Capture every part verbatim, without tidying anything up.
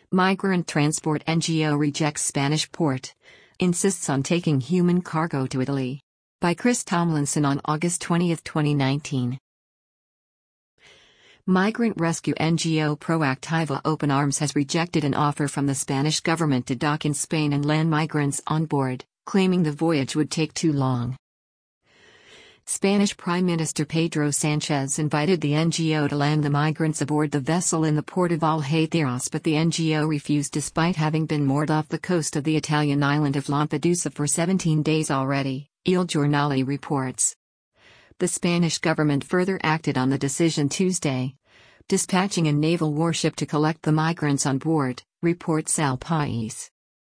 Migrant transport N G O rejects Spanish port. Insists on taking human cargo to Italy. By Chris Tomlinson on August twentieth, twenty nineteen. Migrant rescue N G O Proactiva Open Arms has rejected an offer from the Spanish government to dock in Spain and land migrants on board, claiming the voyage would take too long. Spanish Prime Minister Pedro Sánchez invited the N G O to land the migrants aboard the vessel in the port of Algeciras, but the N G O refused despite having been moored off the coast of the Italian island of Lampedusa for seventeen days already, Il Giornale reports. The Spanish government further acted on the decision Tuesday, dispatching a naval warship to collect the migrants on board, reports El País.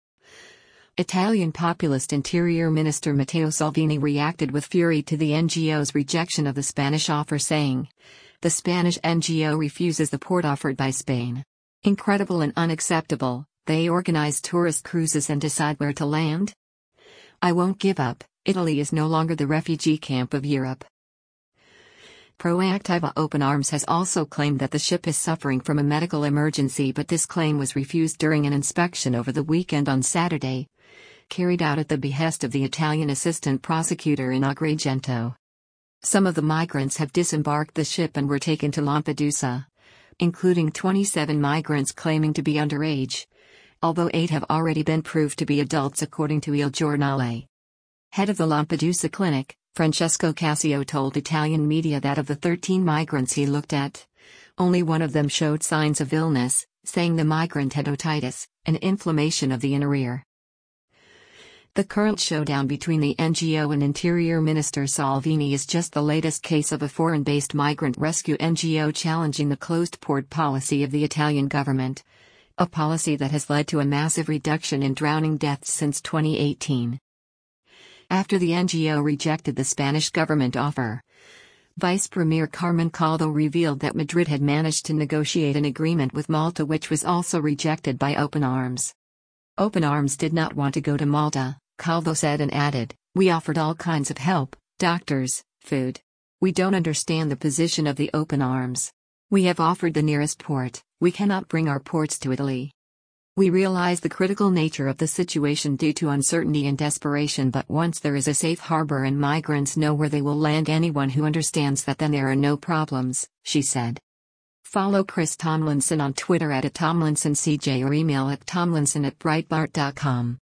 Italian populist Interior Minister Matteo Salvini reacted with fury to the N G O's rejection of the Spanish offer, saying, "The Spanish N G O refuses the port offered by Spain. Incredible and unacceptable. They organize tourist cruises and decide where to land? I won't give up. Italy is no longer the refugee camp of Europe." Proactiva Open Arms has also claimed that the ship is suffering from a medical emergency, but this claim was refused during an inspection over the weekend on Saturday, carried out at the behest of the Italian assistant prosecutor in Agrigento. Some of the migrants have disembarked the ship and were taken to Lampedusa, including twenty-seven migrants claiming to be underage, although eight have already been proved to be adults according to Il Giornale. Head of the Lampedusa clinic, Francesco Cassio, told Italian media that of the thirteen migrants he looked at, only one of them showed signs of illness, saying the migrant had otitis, an inflammation of the inner ear. The current showdown between the N G O and Interior Minister Salvini is just the latest case of a foreign-based migrant rescue N G O challenging the closed port policy of the Italian government, a policy that has led to a massive reduction in drowning deaths since twenty eighteen. After the N G O rejected the Spanish government offer, Vice Premier Carmen Calvo revealed that Madrid had managed to negotiate an agreement with Malta, which was also rejected by Open Arms. Open Arms did not want to go to Malta, Calvo said, and added, "We offered all kinds of help, doctors, food. We don't understand the position of the Open Arms. We have offered the nearest port. We cannot bring our ports to Italy. We realize the critical nature of the situation due to uncertainty and desperation, but once there is a safe harbor and migrants know where they will land, anyone who understands that, then there are no problems," she said. Follow Chris Tomlinson on Twitter at Tomlinson C J or email at tomlinson at breitbart dot com.